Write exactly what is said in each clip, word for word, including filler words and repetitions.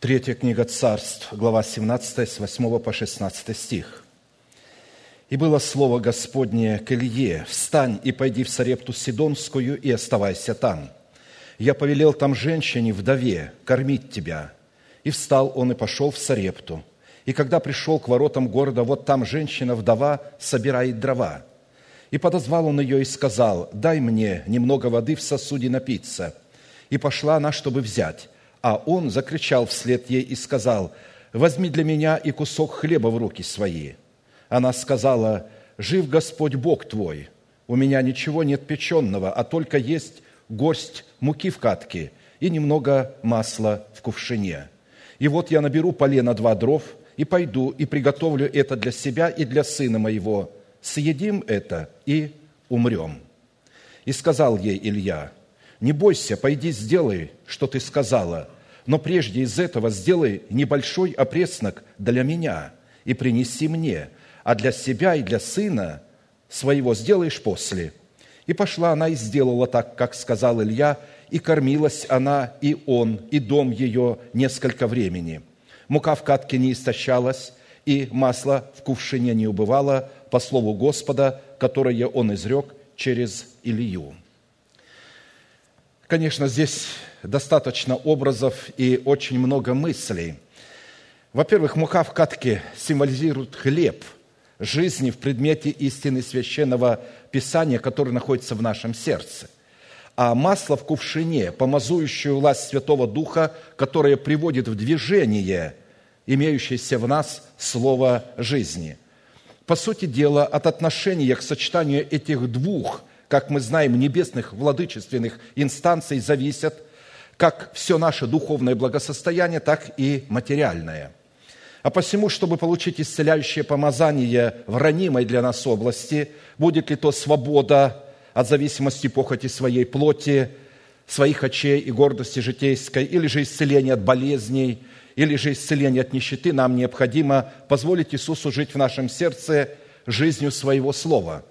Третья книга Царств, глава семнадцатая, с восьмого по шестнадцатый стих. «И было слово Господне к Илье: встань и пойди в Сарепту Сидонскую и оставайся там. Я повелел там женщине, вдове, кормить тебя. И встал он и пошел в Сарепту. И когда пришел к воротам города, вот там женщина-вдова собирает дрова. И подозвал он ее и сказал: дай мне немного воды в сосуде напиться. И пошла она, чтобы взять. А он закричал вслед ей и сказал: возьми для меня и кусок хлеба в руки свои. Она сказала: жив Господь Бог твой, у меня ничего нет печенного, а только есть горсть муки в катке и немного масла в кувшине. И вот я наберу полено два дров, и пойду, и приготовлю это для себя и для сына моего. Съедим это и умрем. И сказал ей Илья: не бойся, пойди сделай, что ты сказала, но прежде из этого сделай небольшой опреснок для меня и принеси мне, а для себя и для сына своего сделаешь после. И пошла она и сделала так, как сказал Илья, и кормилась она, и он, и дом ее несколько времени. Мука в катке не истощалась, и масло в кувшине не убывало, по слову Господа, которое он изрек через Илью». Конечно, здесь достаточно образов и очень много мыслей. Во-первых, мука в катке символизирует хлеб жизни в предмете истины Священного Писания, который находится в нашем сердце. А масло в кувшине – помазующую власть Святого Духа, которая приводит в движение имеющееся в нас слово жизни. По сути дела, от отношения к сочетанию этих двух, как мы знаем, небесных владычественных инстанций зависят как все наше духовное благосостояние, так и материальное. А посему, чтобы получить исцеляющее помазание в ранимой для нас области, будет ли то свобода от зависимости похоти своей плоти, своих очей и гордости житейской, или же исцеление от болезней, или же исцеление от нищеты, нам необходимо позволить Иисусу жить в нашем сердце жизнью своего слова,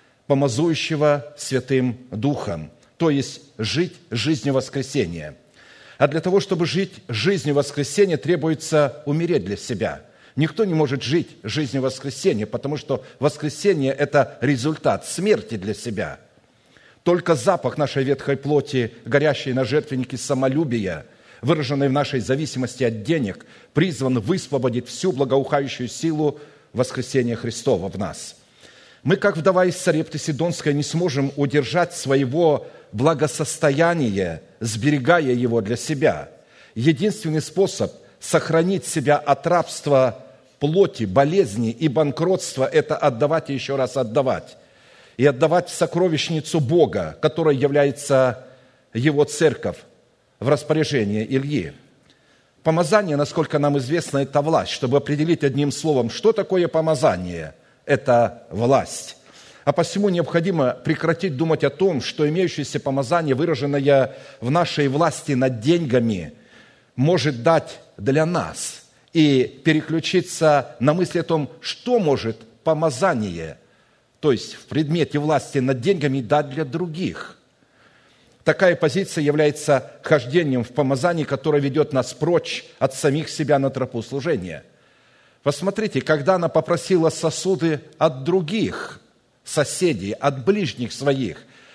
помазующего Святым Духом, то есть жить жизнью воскресения. А для того, чтобы жить жизнью воскресения, требуется умереть для себя. Никто не может жить жизнью воскресения, потому что воскресение – это результат смерти для себя. Только запах нашей ветхой плоти, горящей на жертвеннике самолюбия, выраженной в нашей зависимости от денег, призван высвободить всю благоухающую силу воскресения Христова в нас. Мы, как вдова из Сарепты Сидонской, не сможем удержать своего благосостояния, сберегая его для себя. Единственный способ сохранить себя от рабства плоти, болезни и банкротства – это отдавать и еще раз отдавать. И отдавать в сокровищницу Бога, которая является Его церковь, в распоряжение Ильи. Помазание, насколько нам известно, это власть. Чтобы определить одним словом, что такое помазание – это власть. А посему необходимо прекратить думать о том, что имеющееся помазание, выраженное в нашей власти над деньгами, может дать для нас, и переключиться на мысли о том, что может помазание, то есть в предмете власти над деньгами, дать для других. Такая позиция является хождением в помазании, которое ведет нас прочь от самих себя на тропу служения. Посмотрите, когда она попросила сосуды от других соседей, от ближних своих,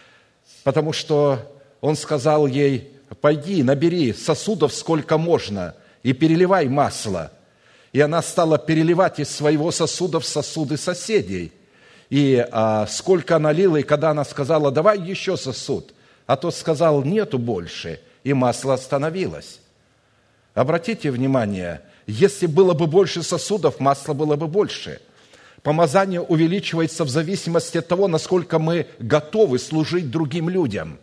потому что он сказал ей: пойди, набери сосудов сколько можно и переливай масло. И она стала переливать из своего сосуда в сосуды соседей. И а, сколько она лила, и когда она сказала: давай еще сосуд, а тот сказал: нету больше, и масло остановилось. Обратите внимание, если было бы больше сосудов, масла было бы больше. Помазание увеличивается в зависимости от того, насколько мы готовы служить другим людям,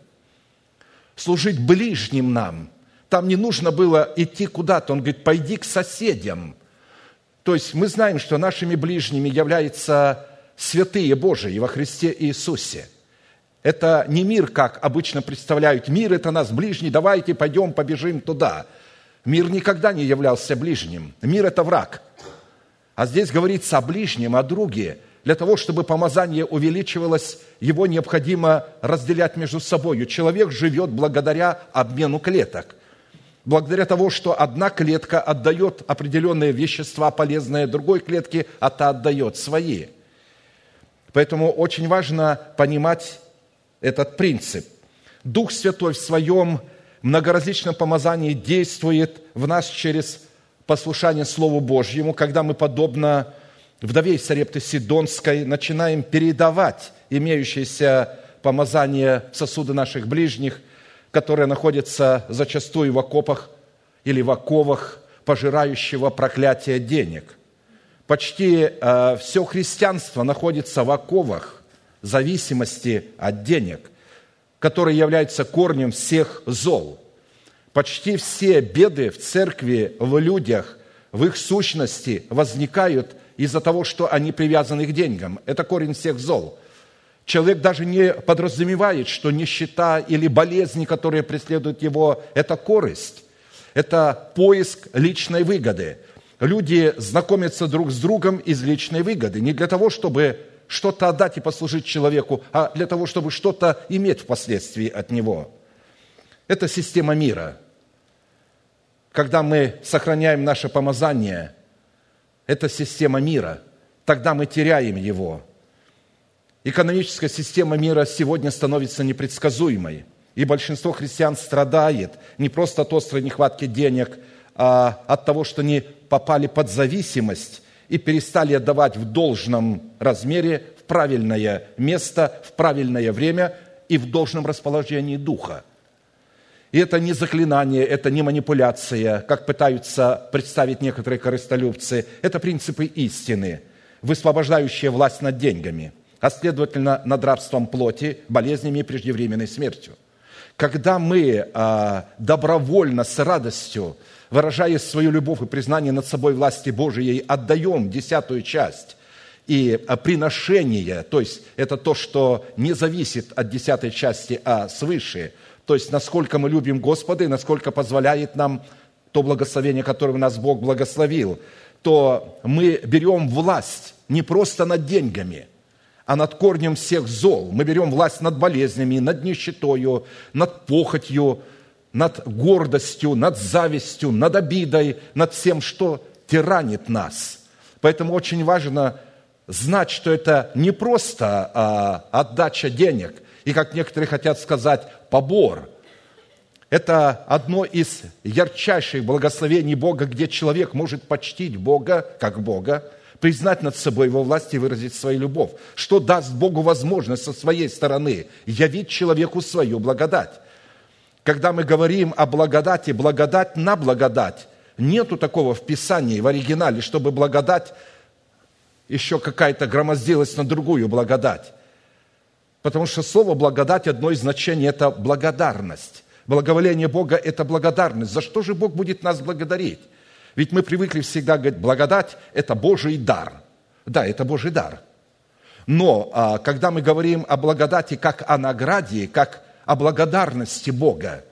служить ближним нам. Там не нужно было идти куда-то. Он говорит: пойди к соседям. То есть мы знаем, что нашими ближними являются святые Божии во Христе Иисусе. Это не мир, как обычно представляют. Мир – это нас ближний, давайте пойдем, побежим туда. Мир никогда не являлся ближним. Мир – это враг. А здесь говорится о ближнем, о друге. Для того, чтобы помазание увеличивалось, его необходимо разделять между собой. Человек живет благодаря обмену клеток. благодаря тому, что одна клетка отдает определенные вещества полезные другой клетке, а та отдает свои. Поэтому очень важно понимать этот принцип. Дух Святой в своем многоразличном помазании действует в нас через послушание Слову Божьему, когда мы, подобно вдове из Сарепты Сидонской, начинаем передавать имеющееся помазание в сосуды наших ближних, которые находятся зачастую в окопах или в оковах пожирающего проклятия денег. Почти э, все христианство находится в оковах зависимости от денег, которые являются корнем всех зол. Почти все беды в церкви, в людях, в их сущности возникают из-за того, что они привязаны к деньгам. Это корень всех зол. Человек даже не подразумевает, что нищета или болезни, которые преследуют его, это корысть, это поиск личной выгоды. Люди знакомятся друг с другом из личной выгоды, не для того, чтобы что-то отдать и послужить человеку, а для того, чтобы что-то иметь впоследствии от него. Это система мира. Когда мы сохраняем наше помазание, это система мира, тогда мы теряем его. Экономическая система мира сегодня становится непредсказуемой, и большинство христиан страдает не просто от острой нехватки денег, а от того, что они попали под зависимость и перестали отдавать в должном размере, в правильное место, в правильное время и в должном расположении духа. И это не заклинание, это не манипуляция, как пытаются представить некоторые корыстолюбцы. Это принципы истины, высвобождающие власть над деньгами, а следовательно, над рабством плоти, болезнями и преждевременной смертью. Когда мы а, добровольно, с радостью, выражая свою любовь и признание над собой власти Божией, отдаем десятую часть и а, приношение, то есть это то, что не зависит от десятой части, а свыше, то есть насколько мы любим Господа и насколько позволяет нам то благословение, которое нас Бог благословил, то мы берем власть не просто над деньгами, а над корнем всех зол. Мы берем власть над болезнями, над нищетою, над похотью, над гордостью, над завистью, над обидой, над всем, что тиранит нас. Поэтому очень важно знать, что это не просто а, отдача денег, и, как некоторые хотят сказать, побор. Это одно из ярчайших благословений Бога, где человек может почтить Бога, как Бога, признать над собой Его власть и выразить свою любовь, что даст Богу возможность со своей стороны явить человеку свою благодать. Когда мы говорим о благодати, благодать на благодать, нету такого в Писании, в оригинале, чтобы благодать еще какая-то громоздилась на другую благодать. Потому что слово «благодать» одно из значений – это благодарность. Благоволение Бога – это благодарность. За что же Бог будет нас благодарить? Ведь мы привыкли всегда говорить, благодать – это Божий дар. Да, это Божий дар. Но а, когда мы говорим о благодати как о награде, как о благодарности Бога,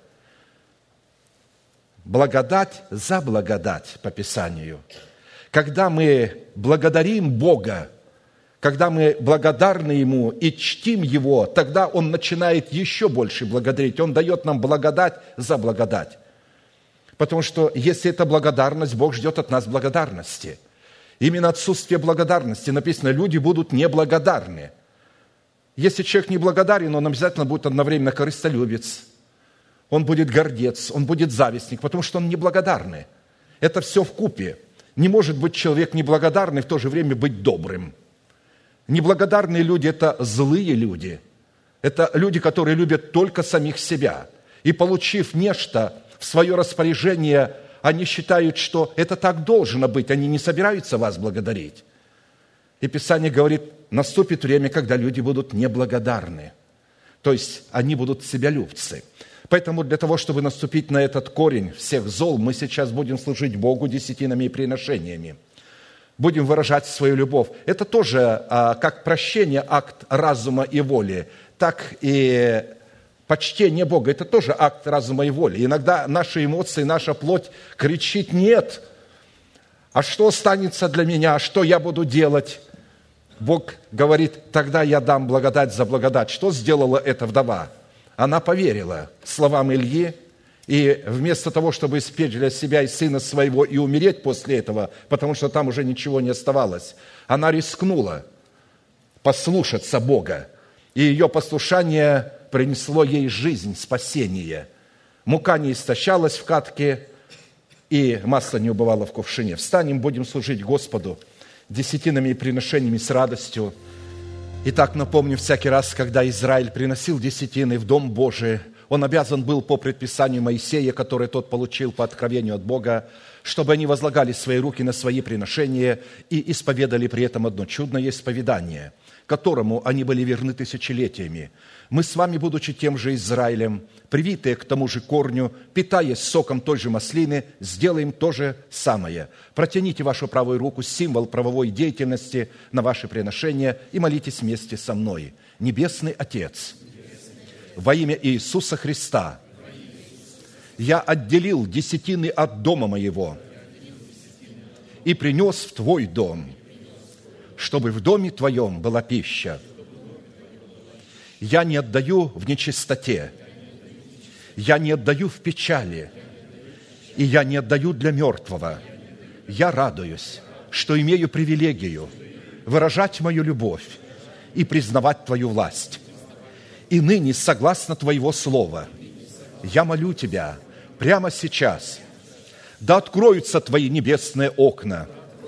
благодать за благодать по Писанию. Когда мы благодарим Бога, когда мы благодарны Ему и чтим Его, тогда Он начинает еще больше благодарить. Он дает нам благодать за благодать. Потому что если это благодарность, Бог ждет от нас благодарности. Именно отсутствие благодарности, написано, люди будут неблагодарны. Если человек неблагодарен, он обязательно будет одновременно корыстолюбец, он будет гордец, он будет завистник, потому что он неблагодарный. Это все вкупе. Не может быть человек неблагодарный, в то же время быть добрым. Неблагодарные люди – это злые люди. Это люди, которые любят только самих себя. И, получив нечто в свое распоряжение, они считают, что это так должно быть. Они не собираются вас благодарить. И Писание говорит, наступит время, когда люди будут неблагодарны. То есть они будут себялюбцы. Поэтому для того, чтобы наступить на этот корень всех зол, мы сейчас будем служить Богу десятинами и приношениями. Будем выражать свою любовь. Это тоже как прощение, акт разума и воли, так и почтение Бога. Это тоже акт разума и воли. Иногда наши эмоции, наша плоть кричит «нет». А что останется для меня? Что я буду делать? Бог говорит, тогда я дам благодать за благодать. Что сделала эта вдова? Она поверила словам Ильи И вместо того, чтобы испечь для себя и сына своего и умереть после этого, потому что там уже ничего не оставалось, она рискнула послушаться Бога. И ее послушание принесло ей жизнь, спасение. Мука не истощалась в катке, и масло не убывало в кувшине. Встанем, будем служить Господу десятинами и приношениями с радостью. Итак, напомню, всякий раз, когда Израиль приносил десятины в Дом Божий, он обязан был по предписанию Моисея, которое тот получил по откровению от Бога, чтобы они возлагали свои руки на свои приношения и исповедали при этом одно чудное исповедание, которому они были верны тысячелетиями. Мы с вами, будучи тем же Израилем, привитые к тому же корню, питаясь соком той же маслины, сделаем то же самое. Протяните вашу правую руку, символ правовой деятельности, на ваши приношения и молитесь вместе со мной. Небесный Отец, во имя Иисуса Христа, я отделил десятины от дома моего и принес в Твой дом, чтобы в доме Твоем была пища. Я не отдаю в нечистоте, я не отдаю в печали, и я не отдаю для мертвого. Я радуюсь, что имею привилегию выражать мою любовь и признавать Твою власть. И ныне, согласно Твоего слова, я молю Тебя прямо сейчас, да откроются Твои небесные окна,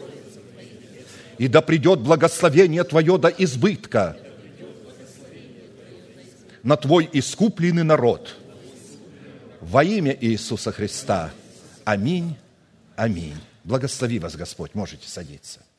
и да придет благословение Твое до избытка на Твой искупленный народ. Во имя Иисуса Христа. Аминь. Аминь. Благослови вас Господь. Можете садиться.